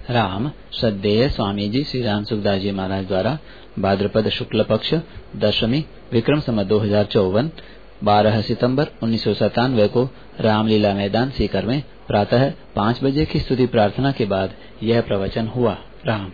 राम श्रद्धेय स्वामी जी श्री राम सुखदास जी महाराज द्वारा भाद्रपद शुक्ल पक्ष दशमी विक्रम संवत 2054 12 सितंबर 1997 को रामलीला मैदान सीकर में प्रातः 5 बजे की स्तुति प्रार्थना के बाद यह प्रवचन हुआ। राम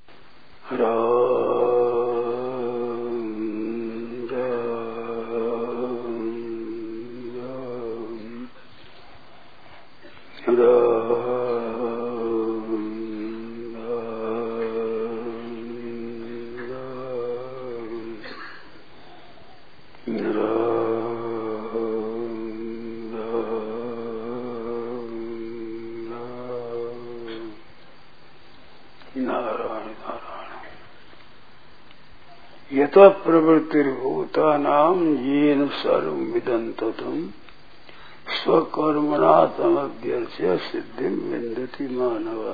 यथा प्रवृत्तिर्भूतानां येन सर्वं विदन्ततं स्वकर्मणा तमभ्यर्च्य सिद्धिं विन्दति मानव।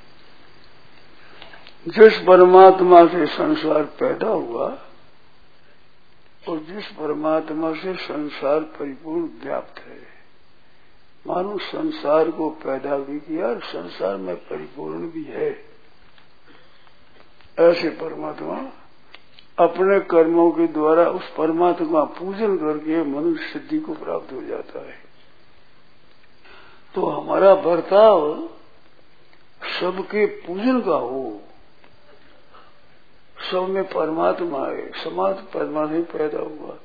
जिस परमात्मा से संसार पैदा हुआ और जिस परमात्मा से संसार परिपूर्ण व्याप्त है, मानो संसार को पैदा भी किया और संसार में परिपूर्ण भी है, ऐसे परमात्मा अपने कर्मों के द्वारा उस परमात्मा पूजन करके मनुष्य सिद्धि को प्राप्त हो जाता है। तो हमारा बर्ताव सबके पूजन का हो, सब में परमात्मा है, समाज परमात्मा ही पैदा हुआ।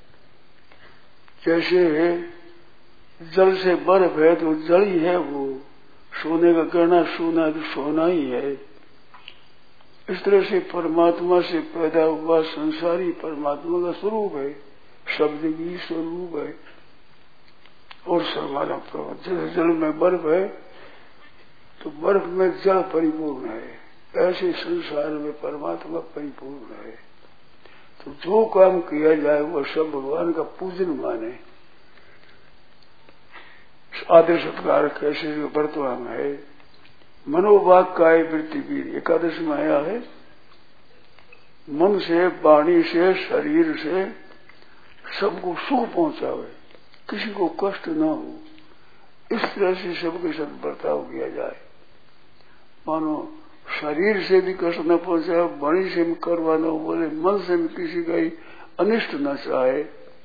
जैसे जल से बर्फ है तो जल ही है, वो सोने का कहना सोना तो सोना ही है। इस तरह से परमात्मा से पैदा हुआ संसारी परमात्मा का स्वरूप है, शब्द की स्वरूप है। और सर्वमानव प्रभु जैसे जल में बर्फ है तो बर्फ में जल परिपूर्ण है, ऐसे संसार में परमात्मा परिपूर्ण है। तो जो काम किया जाए वह सब भगवान का पूजन माने। आदर सत्कार कैसे जो वर्तमान है, मनोवाक काय वृत्ति भी एकादश में आया है। मन से, वाणी से, शरीर से सबको सुख पहुंचावे, किसी को कष्ट न हो, इस तरह से सबके साथ बर्ताव किया जाए। मानो शरीर से भी कष्ट न पहुंचाए, वाणी से भी करवा न बोले, मन से भी किसी का ही अनिष्ट न चाहे,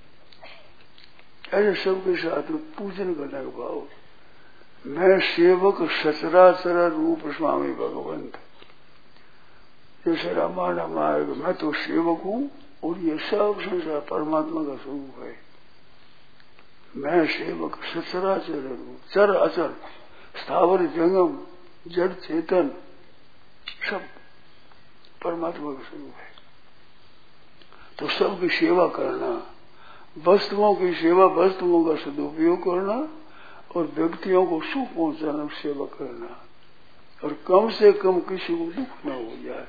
ऐसे सबके साथ पूजन करने का भाव। मैं सेवक सचराचर रूप स्वामी भगवंत, जैसे रामायण में आएगा, मैं तो सेवक हूँ और ये सब संसार परमात्मा का स्वरूप है। मैं सेवक सचराचर रूप, चर अचर, स्थावर जंगम, जड़ चेतन, सब परमात्मा का स्वरूप है। तो सबकी सेवा करना, वस्तुओं की सेवा, वस्तुओं का सदुपयोग करना और व्यक्तियों को सुख पहुंचाना, सेवा करना, और कम से कम किसी को दुख न हो जाए।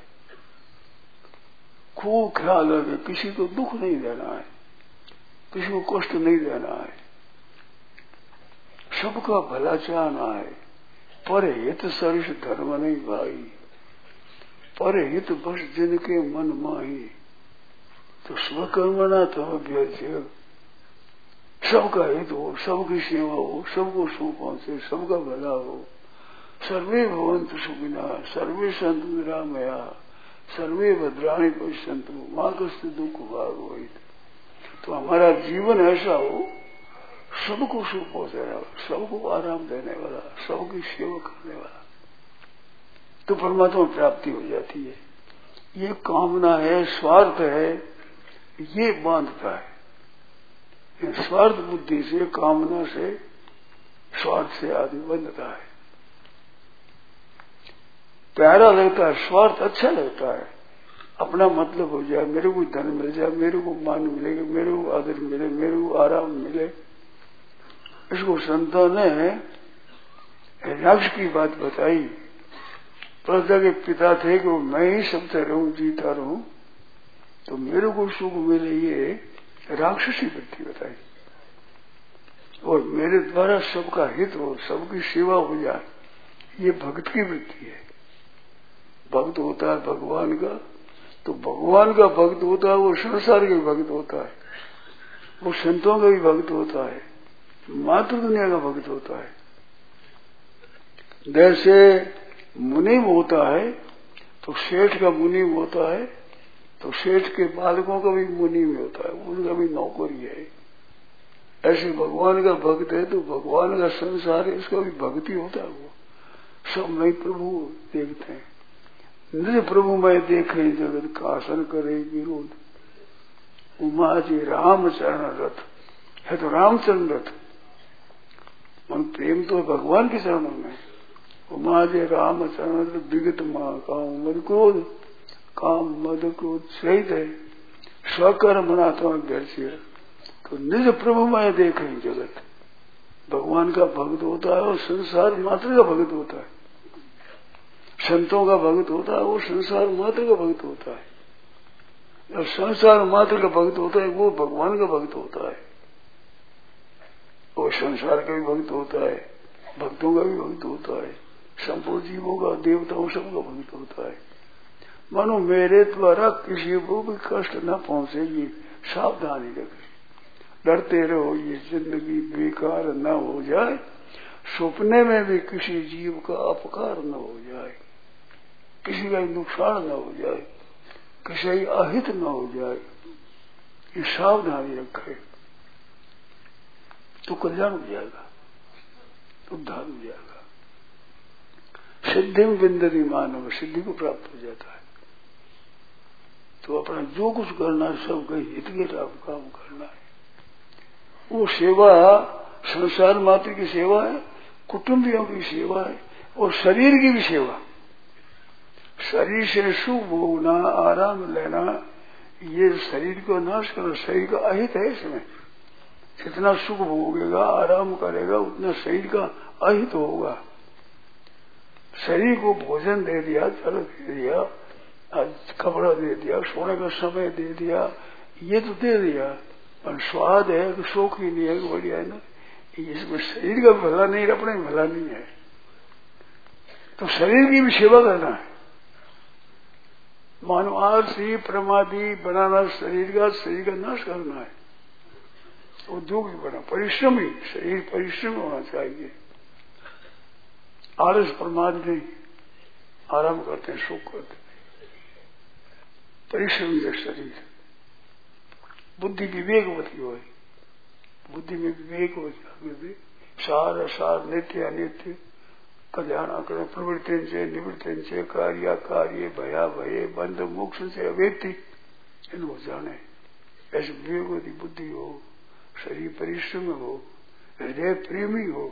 खूब ख्याल रखे, किसी को दुख नहीं देना है, किसी को कष्ट नहीं देना है, सबका भला चाहना है। पर हित सरिष धर्म नहीं भाई, पर हित बस जिनके मन माही, तो स्वकर्मणा तब अभ्यर्च्य, सबका हित हो, सबकी सेवा हो, सबको सुख पहुंचे, सबका भला हो। सर्वे भवन्तु सुखिनः, सर्वे सन्तु निरामयाः, सर्वे भद्राणि पश्यन्तु मा कश्चित् दुःखं भाग् भवेत्। तो हमारा जीवन ऐसा हो, सबको सुख पहुंचाने वाला, सबको आराम देने वाला, सबकी सेवा करने वाला, तो परमात्मा प्राप्ति हो जाती है। ये कामना है, स्वार्थ है, ये बांधता है। स्वार्थ बुद्धि से, कामना से, स्वार्थ से आदमी बंधता है। प्यारा लगता है, स्वार्थ अच्छा लगता है, अपना मतलब हो जाए, मेरे को धन मिल जाए, मेरे को मान मिलेगा, मेरे को आदर मिले, मेरे को आराम मिले। इसको संतों ने नक्श की बात बताई। प्रजा के पिता थे कि मैं ही सबसे रहूं, जीता रहूं, तो मेरे को सुख मिले, ये राक्षसी वृत्ति बताई। और मेरे द्वारा सबका हित हो, सबकी सेवा हो जाए, ये भक्त की वृत्ति है। भक्त होता है भगवान का, तो भगवान का भक्त होता है, वो संसार का भक्त होता है, वो संतों का भी भक्त होता है, मातृ दुनिया का भक्त होता है। जैसे मुनीम होता है तो सेठ का मुनीम होता है, तो सेठ के बालकों का भी मुनीम होता है, उनका भी नौकरी है। ऐसे भगवान का भक्त है तो भगवान का संसार है, इसका भी भक्ति होता है। वो सब मैं प्रभु देखते हैं, निज प्रभु मैं देखे जगत कासन करे विरोध। उमा जी रामचरण रथ है, तो रामचरण रथ मन प्रेम तो भगवान के चरणों में। उमा जी रामचरण रथ विगत माँ काम मद क्रोध, काम मद क्रोध सहित है, स्वकर्म मनात्मा व्यर्थ। तो निज प्रभु मैं देखे जगत, भगवान का भक्त होता है और संसार मात्र का भक्त होता है। संतों का भक्त होता है, वो संसार मात्र का भक्त होता है। और संसार मात्र का भक्त होता है, वो भगवान का भक्त होता है। वो संसार का भी भक्त होता है, भक्तों का भी भक्त होता है, संपूर्ण जीवों का, देवताओं सबका भक्त होता है। मानो मेरे द्वारा किसी को भी कष्ट न पहुंचेगी, सावधानी रखें, डरते रहो ये जिंदगी बेकार न हो जाए, सपने में भी किसी जीव का अपकार न हो जाए, किसी का नुकसान न हो जाए, किसी अहित न हो जाए, ये सावधानी रखे तो कल्याण हो जाएगा, तो उद्धार हो जाएगा। सिद्धि में विंदती मानव, सिद्धि को प्राप्त हो जाता है। तो अपना जो कुछ करना है सबका हित के काम करना है। वो सेवा संसार मात्र की सेवा है, कुटुंबियों की सेवा है और शरीर की भी सेवा। शरीर से सुख भोगना, आराम लेना, ये शरीर को नाश करना, शरीर का अहित है। इसमें जितना सुख भोगेगा, आराम करेगा, उतना शरीर का अहित होगा। शरीर को भोजन दे दिया, जल दे दिया, कपड़ा दे दिया, सोने का समय दे दिया, ये तो दे दिया, पर स्वाद है तो शौक ही नहीं है, बढ़िया है ना। इसमें शरीर का भला नहीं, अपने भला नहीं है। तो शरीर की भी सेवा करना है। मानो आलसी प्रमादी बनाना शरीर का नाश करना है। उद्योगी बना, परिश्रमी, शरीर परिश्रम होना चाहिए। आलस प्रमाद नहीं, आराम करते हैं, सुख करते हैं, परिश्रमी है शरीर। बुद्धि विवेकवती हो, बुद्धि में विवेक हो जाए, सार असार नित्य अनित्य कल्याण अकरण प्रवृत्ति से निवृत्ति से कार्य कार्य भया भये बंध मोक्ष से अवेत्ति इनको जाने। ऐसे विवेकवती बुद्धि हो, शरीर परिश्रम हो, हृदय प्रेमी हो,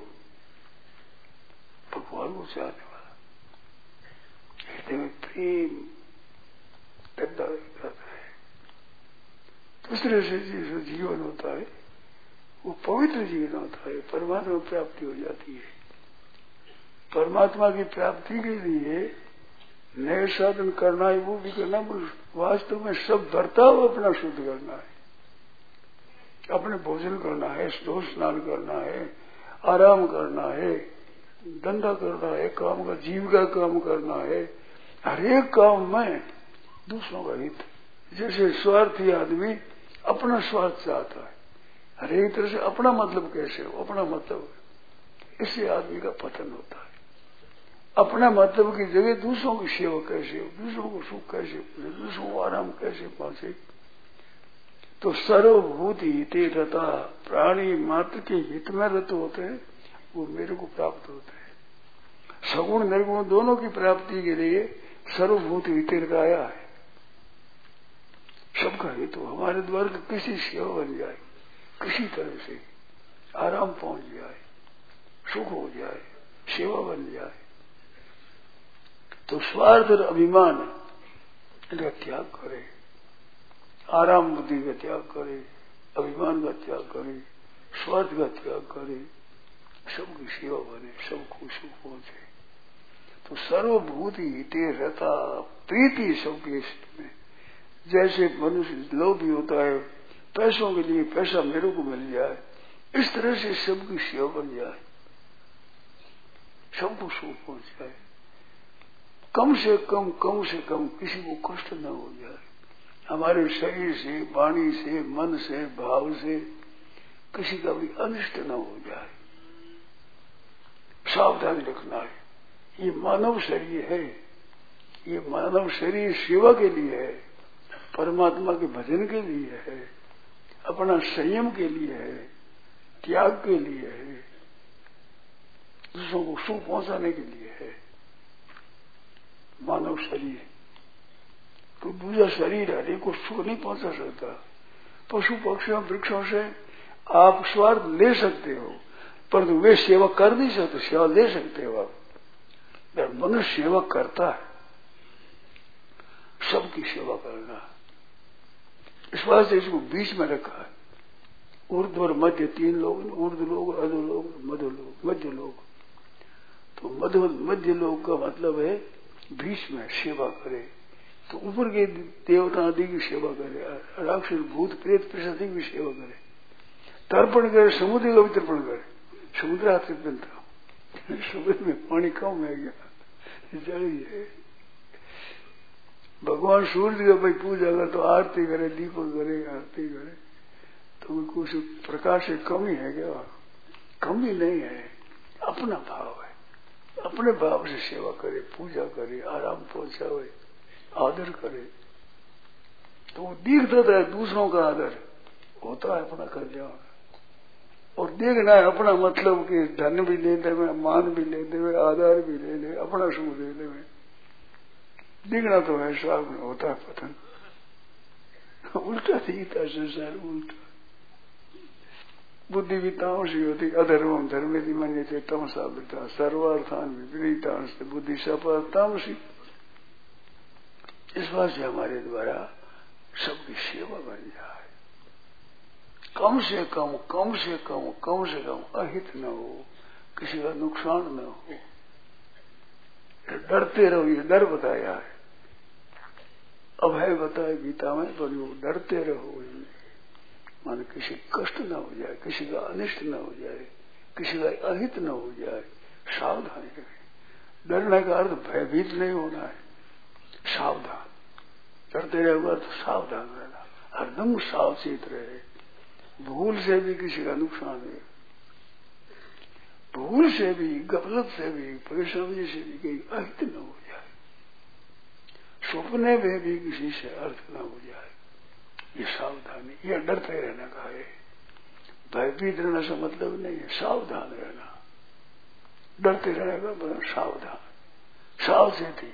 भगवान को चाहने वाला, हृदय में प्रेम पैदा करता है। दूसरे से जो जीवन होता है वो पवित्र जीवन होता है, परमात्मा प्राप्ति हो जाती है। परमात्मा की प्राप्ति के लिए नए साधन करना है, वो भी करना, वास्तव में सब बर्ताव अपना शुद्ध करना है। अपने भोजन करना है, स्नान स्नान करना है, आराम करना है, धंधा करना है, काम का जीविका काम करना है। हर एक काम में दूसरों का हित। जैसे स्वार्थी आदमी अपना स्वार्थ चाहता है, हर एक तरह से अपना मतलब कैसे हो, अपना मतलब, इससे आदमी का पतन होता है। अपना मतलब की जगह दूसरों की सेवा कैसे हो, दूसरों को सुख कैसे पहुंचे, दूसरों को आराम कैसे पहुंचे। तो सर्वभूत हिते रता, प्राणी मात्र के हित में रत होते हैं, वो मेरे को प्राप्त होते हैं। सगुण निर्गुण दोनों की प्राप्ति के लिए सर्वभूत हिते रताया है। सबका हित हो, हमारे द्वार की किसी सेवा बन जाए, किसी तरह से आराम पहुंच जाए, सुख हो जाए, सेवा बन जाए, तो स्वार्थ और अभिमान इनका त्याग करे, आराम बुद्धि का त्याग करे, अभिमान का त्याग करे, स्वार्थ का त्याग करे, सबकी सेवा बने, सबको सुख पहुंचे। तो सर्वभूत हिते रता, प्रीति सबके में। जैसे मनुष्य लोभी होता है, पैसों के लिए पैसा मेरे को मिल जाए, इस तरह से सबकी सेवा बन जाए, सबको सुख पहुंच जाए, कम से कम किसी को कष्ट न हो जाए। हमारे शरीर से, वाणी से, मन से, भाव से किसी का भी अनिष्ट न हो जाए, सावधानी रखना है। ये मानव शरीर है, ये मानव शरीर सेवा के लिए है, परमात्मा के भजन के लिए है, अपना संयम के लिए है, त्याग के लिए है, दूसरों को सुख पहुंचाने के लिए है मानव शरीर। तो दूसरा शरीर हरे को सुख नहीं पहुंचा सकता। पशु पक्षियों वृक्षों से आप स्वार्थ ले सकते हो, परंतु वे सेवा कर नहीं सकते, सेवा ले सकते हो आप। मनुष्य सेवा करता है, सबकी सेवा करना, इस वास्ते इसको बीच में रखा है। ऊर्ध्व और मध्य तीन लोग, ऊर्ध्व लोग, अधो लोग, मध्य लोग, मध्य लोग। तो मध्य लोग का मतलब है बीच में सेवा करे। तो ऊपर के देवता आदि की सेवा करे, राक्षस भूत प्रेत प्रसादी की सेवा करे, तर्पण करे, समुद्र का भी तर्पण करे। समुद्र तर्पण था, समुद्र में पानी कम है क्या, जल ही है। भगवान सूर्य का भाई पूजा करे तो आरती करे, दीपक करे, आरती करे, तो कुछ प्रकाश से कमी है क्या? कमी नहीं है, अपना भाव है, अपने भाव से सेवा करे, पूजा करे, आराम पहुंचावे, आदर करे, तो वो दिखता है दूसरों का आदर होता है अपना कल्याण। और देखना है अपना मतलब कि धन भी ले दे, मान भी ले दे, आधार भी ले ले, अपना सुख ले ले, दिखना तो है साहब में होता है पतन। उल्टा दिखता संसार, उल्टा। बुद्धि भी तामसी होती, अधर्मम धर्म यदि मान्य थे तमसा वृता सर्वार्थान विपरीता बुद्धि सपा तामसी। इस बात से हमारे द्वारा सबकी सेवा बन जाए, कम से कम कम से कम कम से कम अहित न हो, किसी का नुकसान न हो। डरते रहो, ये डर बताया है, अभय बताया गीता में, पर वो डरते रहो, मान किसी कष्ट न हो जाए, किसी का अनिष्ट न हो जाए, किसी का अहित न हो जाए, सावधानी रहे। डरने का अर्थ भयभीत नहीं होना है, सावधान। डरते रहेगा तो सावधान रहना, हरदम सावचेत रहे, भूल से भी किसी का नुकसान है, भूल से भी, गफलत से भी, परेशानी से भी कहीं अहित न हो जाए, सपने में भी किसी से अर्थ न हो जाए, ये सावधानी, ये डरते रहने का है। भयभीत रहने से मतलब नहीं है, सावधान रहना, डरते रहने का मतलब सावधान, सावचेती।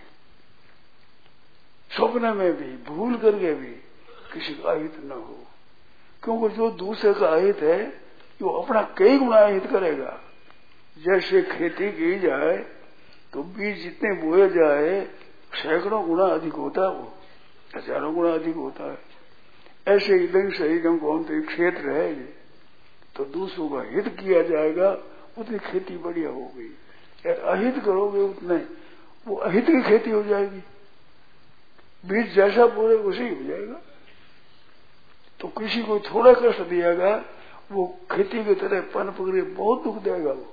स्वप्न में भी भूल करके भी किसी का अहित न हो, क्योंकि जो दूसरे का अहित है वो अपना कई गुना अहित करेगा। जैसे खेती की जाए तो बीज जितने बोए जाए सैकड़ों गुना अधिक होता है, वो हजारों गुना अधिक होता है। ऐसे इधर शरीर कौन तो क्षेत्र है तो दूसरों का हित किया जाएगा, उतनी खेती बढ़िया होगी। यार अहित करोगे उतने वो अहित की खेती हो जाएगी, बीज जैसा बोले उसी हो जाएगा। तो किसी को थोड़ा कष्ट दिएगा वो खेती की तरह पन पकड़े बहुत दुख देगा, वो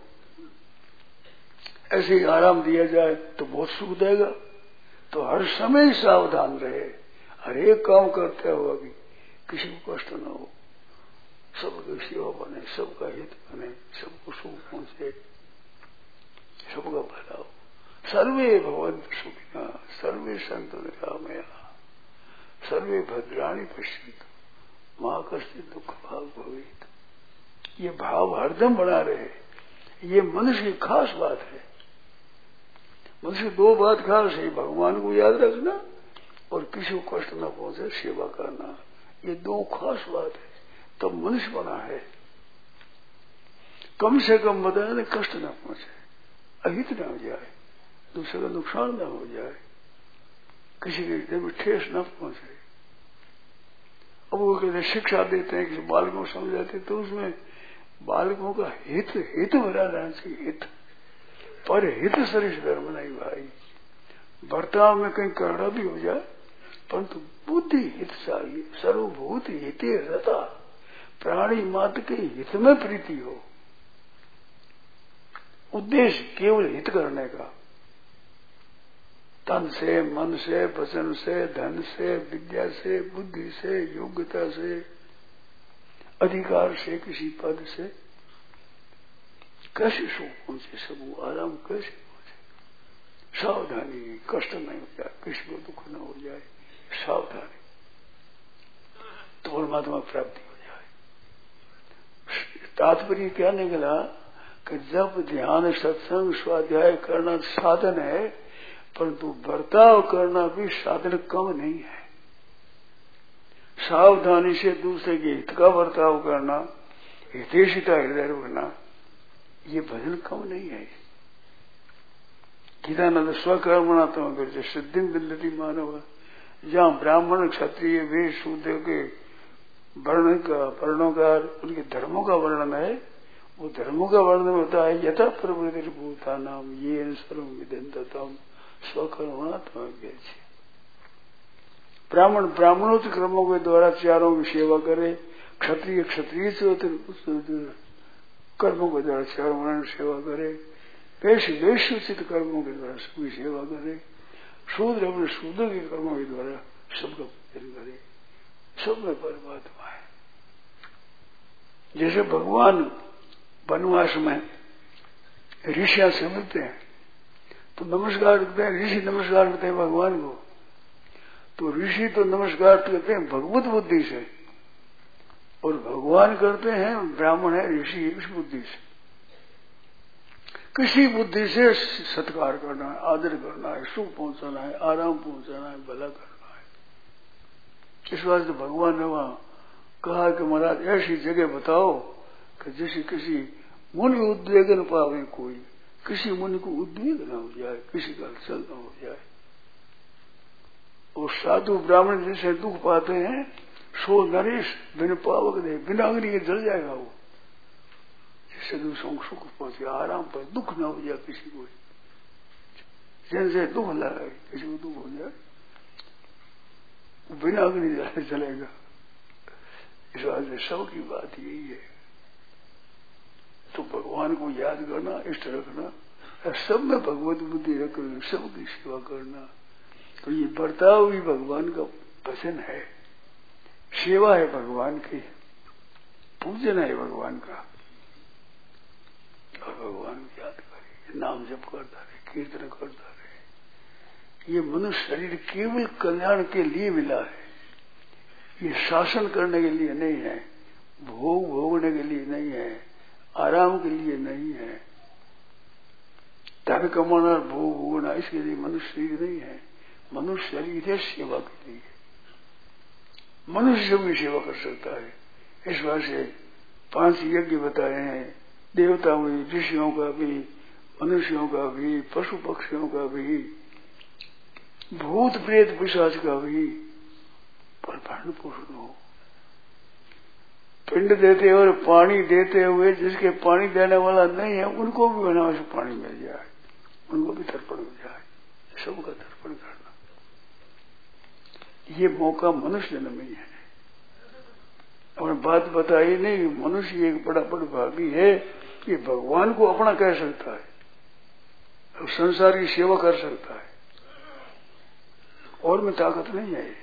ऐसे ही आराम दिया जाए तो बहुत सुख देगा। तो हर समय सावधान रहे, हर एक काम करते हुआ भी किसी को कष्ट न हो, सबकी सेवा बने, सबका हित बने, सबको सुख पहुंचे, सबका भला हो। सर्वे भवन्तु सुखिनः, सर्वे सन्तु निरामया, सर्वे भद्राणि पश्यन्तु मा कश्चित् दुःख भाग् भवेत्। ये भाव हरदम बना रहे, ये मनुष्य की खास बात है। मनुष्य दो बात खास है, भगवान को याद रखना और किसी को कष्ट न पहुंचे सेवा करना, ये दो खास बात है। तब तो मनुष्य बना है, कम से कम बताए ना कष्ट न पहुंचे, अहित न हो जाए, दूसरे का नुकसान न हो जाए, किसी के हृदय में ठेस न पहुंचे। अब वो कहते शिक्षा देते हैं, किसी बालकों को समझाते तो उसमें बालकों का हित भरा रहना चाहिए, हित पर हित सरिष धर्म नहीं भाई। बर्ताव में कहीं करना भी हो जाए परंतु बुद्धि हित चाहिए। सर्वभूत हित रहता, प्राणी मात्र के हित में प्रीति हो, उद्देश्य केवल हित करने का, तन से, मन से, वचन से, धन से, विद्या से, बुद्धि से, योग्यता से, अधिकार से, किसी पद से कैसे सुख पहुंचे, सब आराम कैसे पहुंचे। सावधानी, कष्ट नहीं हो जाए, किसी को दुख न हो जाए, सावधानी, तो परमात्मा प्राप्ति हो जाए। तात्पर्य क्या निकला कि जब ध्यान, सत्संग, स्वाध्याय करना साधन है, परंतु बर्ताव करना भी साधन कम नहीं है। सावधानी से दूसरे के हित का बर्ताव करना, हितैषिता हृदय रखना, ये भजन कम नहीं है। गीतानंद स्वकर्मणा तम करते सिद्धि विन्दति मानव, जहाँ ब्राह्मण, क्षत्रिय, वैश्य, शूद्र के वर्णों का, उनके धर्मों का वर्णन है, वो धर्मों का वर्णन होता है यथा प्रवृत्ति भूता नाम ये सर्व विदन्तम स्वकर्मणा तम करते। ब्राह्मण ब्राह्मणोचित कर्मों के द्वारा चारों की सेवा करे, क्षत्रिय क्षत्रिय कर्मों के द्वारा चारों वर्णों की सेवा करे, वैश्य वैश्योचित कर्मों के द्वारा सबकी सेवा करे, शूद्र अपने शूद्र के कर्मों के द्वारा सबका पूजन करे। सब में परमात्मा है। जैसे भगवान वनवास में ऋषियां से मिलते हैं तो नमस्कार करते हैं, ऋषि नमस्कार करते हैं भगवान को, तो ऋषि तो नमस्कार करते हैं भगवत बुद्धि से, और भगवान करते हैं, ब्राह्मण है ऋषि इस बुद्धि से। किसी बुद्धि से सत्कार करना है, आदर करना है, सुख पहुंचाना है, आराम पहुंचाना है, भला करना है। इस वास्ते भगवान ने वहां कहा कि महाराज ऐसी जगह बताओ कि जैसे किसी मुनि उद्वेग न पावे कोई, किसी मुनि को उद्वेग न हो जाए, किसी का अड़चन न हो जाए। और साधु ब्राह्मण जैसे दुख पाते हैं, सो नरेश बिन पावक दे, बिना अग्नि के जल जाएगा वो। जिससे दूसरों को सुख पहुंचे, आराम पर, दुख न हो जाए किसी को, जिनसे दुख लगे किसी को दुख हो जाए, बिना अग्नि जलाए चलेगा। इस वास्ते सब की बात यही है। तो भगवान को याद करना, इष्ट रखना, सब में भगवत बुद्धि रखना, सबकी सेवा करना, तो ये बर्ताव भी भगवान का भजन है, सेवा है भगवान की, पूजन है भगवान का। और भगवान को याद करे, नाम जप करता रहे, कीर्तन करता रहे। ये मनुष्य शरीर केवल कल्याण के लिए मिला है, ये शासन करने के लिए नहीं है, भोग भोगने के लिए नहीं है, आराम के लिए नहीं है, धन कमाना भोग भोगना इसके लिए मनुष्य शरीर नहीं है। मनुष्य शरीर है सेवा के लिए, मनुष्य भी सेवा कर सकता है। इस बात से 5 यज्ञ बताए हैं, देवताओं भी, ऋषियों का भी, मनुष्यों का भी, पशु पक्षियों का भी, भूत प्रेत पिशाच का भी, पर भरण पोषण हो। पिंड देते और पानी देते हुए जिसके पानी देने वाला नहीं है उनको भी बनावे से पानी मिल जाए, उनको भी तर्पण मिल जाए, सबका तर्पण करना। ये मौका मनुष्य जन्म में है। और बात बताई नहीं, मनुष्य एक बड़ा भागी है कि भगवान को अपना कह सकता है और संसार की सेवा कर सकता है, और में ताकत नहीं है।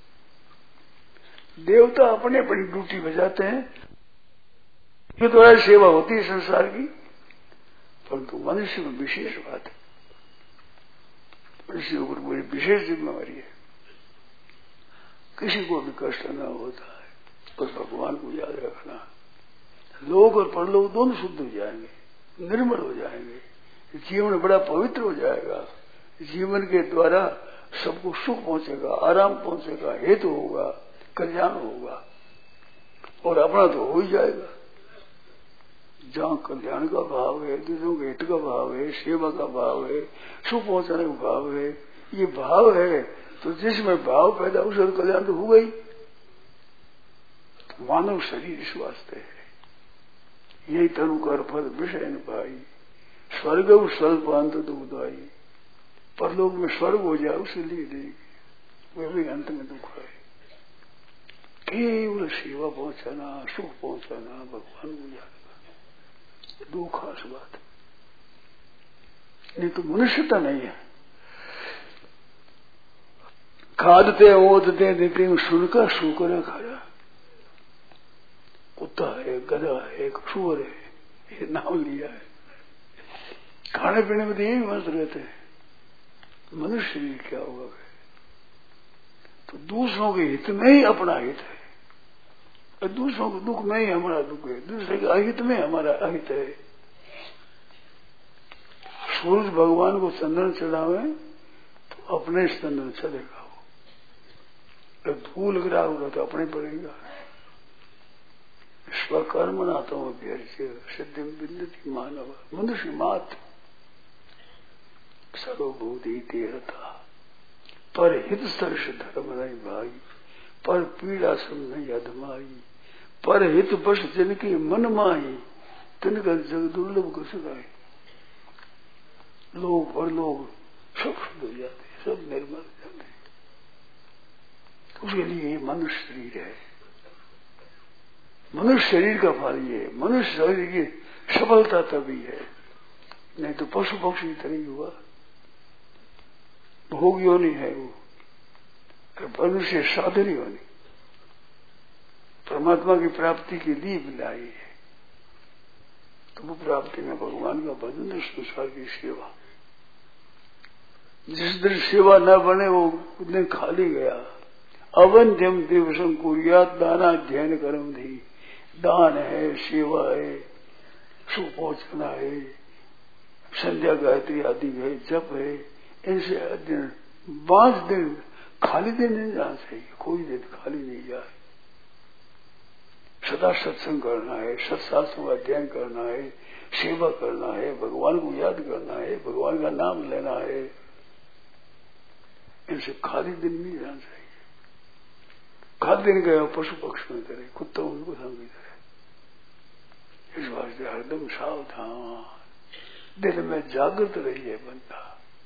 देवता अपने अपनी ड्यूटी बजाते हैं, ये द्वारा सेवा होती है संसार की, परंतु मनुष्य में विशेष बात है, मनुष्य के ऊपर बड़ी विशेष जिम्मेवारी है, किसी को भी कष्ट न होता है। बस भगवान को याद रखना, लोक और परलोक दोनों शुद्ध हो जाएंगे, निर्मल हो जाएंगे, जीवन बड़ा पवित्र हो जाएगा। जीवन के द्वारा सबको सुख पहुंचेगा, आराम पहुंचेगा, हेतु होगा, कल्याण होगा, और अपना तो हो ही जाएगा। जहाँ कल्याण का भाव है, दूसरों के हित का भाव है, सेवा का भाव है, सुख पहुंचाने का भाव है, ये भाव है तो जिसमें भाव पैदा उसे कल्याण तो हो गई। मानव शरीर इस वास्ते है, यही तनु कर फल विषय न पाई, स्वर्ग स्वल्पांत दुखदाई। परलोक में स्वर्ग हो जाए उसे लिए देगी, वे भी अंत में दुख है। केवल सेवा पहुंचाना, सुख पहुंचाना, भगवान को याद करना, दो खास बात। नहीं तो मनुष्यता नहीं है। खादते ओदते देते सुनकर सूकर खाया, कुत्ता है, गधा है, सूअर है, ये नाम लिया है। खाने पीने में तो यही मस्त रहते हैं, मनुष्य शरीर क्या होगा? तो दूसरों के हित में ही अपना हित है, और दूसरों के दुख में ही हमारा दुख है, दूसरे के अहित में हमारा अहित है। सूरज भगवान को चंदन चढ़ावे तो अपने चंदन चलेगा, वो धूल गिरा होगा तो अपने पड़ेगा। स्वकर्म ना तो अभ्यर्च्य सिद्धि बिंदती मानव मनुष्य मात्र सर्वभूति तीरता पर हित सर्ष धर्म नहीं भाई, पर पीड़ा सम नहीं अधमाई, पर हित बस जिनकी मन माही, तिनका जग दुर्लभ को सुनाए। लोग और लोग सब शुद्ध हो जाते, सब निर्मल हो जाते। उसके लिए मनुष्य शरीर है, मनुष्य शरीर का फल ये, मनुष्य शरीर की सफलता तभी है, नहीं तो पशु पक्षी तरह हुआ भोग योनि है वो, मनुष्य साधन योनि परमात्मा की प्राप्ति के लिए मिलाई है। तो वो प्राप्ति में भगवान का भजन, संसार की सेवा। जिस दिन सेवा न बने वो उस दिन खाली गया। अवंध्यम दिवसम कुरियात दाना ध्यान कर्म धी, दान है, सेवा है, सुपोचना है, संध्या गायत्री आदि है, जप है, इनसे दिन 5 दिन खाली दिन नहीं जाना चाहिए, कोई दिन खाली नहीं जाए। सदा सत्संग करना है, सत्शास्त्रों का अध्ययन करना है, सेवा करना है, भगवान को याद करना है, भगवान का नाम लेना है, इनसे खाली दिन नहीं जाना चाहिए। खाली दिन गया पशु पक्षी में करे, कुत्ता उनको संग करे। इस वास्ते हरदम सावधान, दिल में जागृत रहिए बंदा।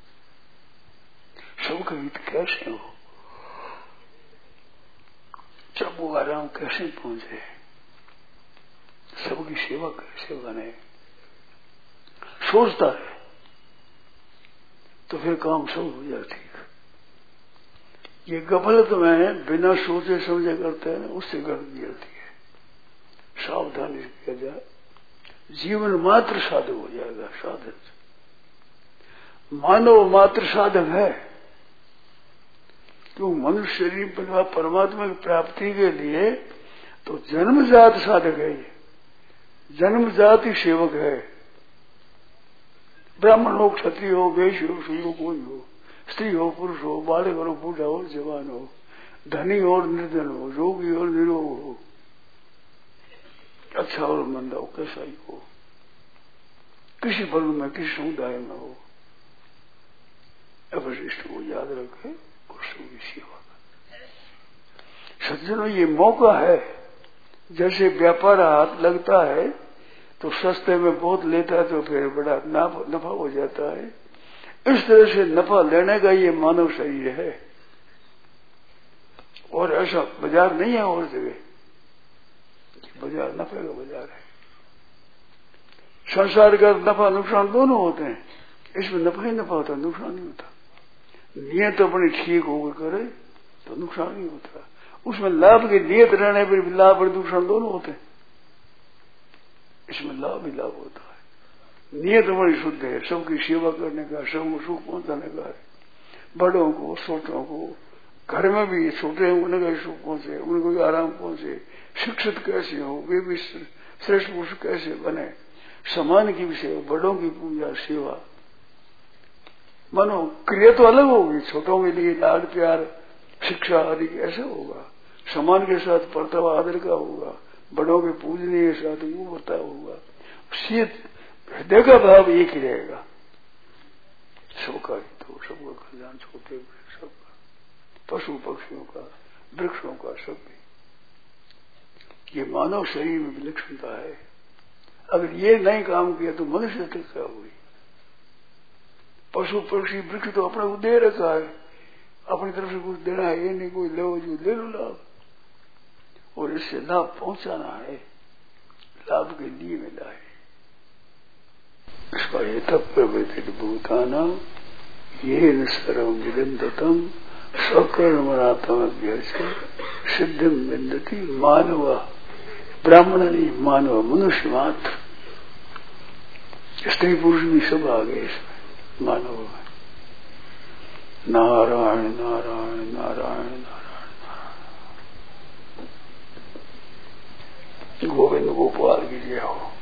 सबका हित कैसे हो, जब वो आराम कैसे पहुंचे, सबकी सेवा कैसे बने, सोचता है तो फिर काम सब हो जाए ठीक। ये गफलत में बिना सोचे समझे करते हैं, उससे गलती होती है। सावधानी किया जाए, जीवन मात्र साधक हो जाएगा। साधक मानव मात्र साधक है, क्यों? मनुष्य शरीर पर परमात्मा की प्राप्ति के लिए तो जन्मजात साधक है, ये जन्मजात ही सेवक है। ब्राह्मण हो, क्षत्रिय हो, वैश्य हो, शूद्र कोई हो, स्त्री हो, पुरुष हो, बालक हो, बूढ़ा हो, जवान हो, धनी और निर्धन हो, रोगी और निरोग हो, अच्छा और मंदा हो, कैसा ही हो, किसी वर्ग में, किसी समुदाय में हो, अवशिष्ट को याद रखे और सबकी सेवा करे। सज्जनों, ये मौका है। जैसे व्यापार हाथ लगता है तो सस्ते में बहुत लेता है तो फिर बड़ा नफा हो जाता है। इस तरह से नफा लेने का ये मानव शरीर है, और ऐसा बाजार नहीं है और जगह। बाजार नफे का बाजार है। संसार का नफा नुकसान दोनों होते हैं, इसमें नफा ही नफा होता, नुकसान नहीं होता। नियत अपनी ठीक होकर करे तो नुकसान नहीं होता। उसमें लाभ की नियत रहने पर भी लाभ और नुकसान दोनों होते हैं, इसमें लाभ ही लाभ होता है। नियत बड़ी शुद्ध है, सबकी सेवा करने का, सबको सुख पहुंचाने का है। बड़ों को, छोटों को, घर में भी छोटे उनका सुख पहुंचे, उनको भी आराम पहुंचे। शिक्षित कैसे हो, वे भी श्रेष्ठ पुरुष कैसे बने, समान की भी सेवा, बड़ों की पूजा सेवा। मानो क्रिया तो अलग होगी, छोटों के लिए लाड प्यार शिक्षा आदि ऐसा होगा, समान के साथ परतव आदर का होगा, बड़ों के पूजने के साथ वो बर्ताव होगा। हृदय का भाव एक ही रहेगा, सबका हित हो, सबका कल्याण, छोटे बड़े सबका, पशु पक्षियों का, वृक्षों का, सब ये मानव शरीर में विलक्षणता है। अगर ये नहीं काम किया तो मनुष्य तक क्या हुई? पशु पक्षी वृक्ष तो अपने को दे रखा है, अपनी तरफ से कुछ देना है ये नहीं, कोई लो जो ले लो लाभ, और इससे लाभ पहुंचाना है, लाभ के लिए मिला है। इसका ये तब प्रवृत्ति भूताना ये सर्वम विदंतम स्वकर्मणातम अभ्यास सिद्धिम विन्दति मानव। ब्राह्मण नहीं, मानव, मनुष्य मात्र। स्त्री पुरुष भी सब आ गए इसमें, मानव में। नारायण नारायण नारायण नारायण। गोविंद गोपाल की जय हो।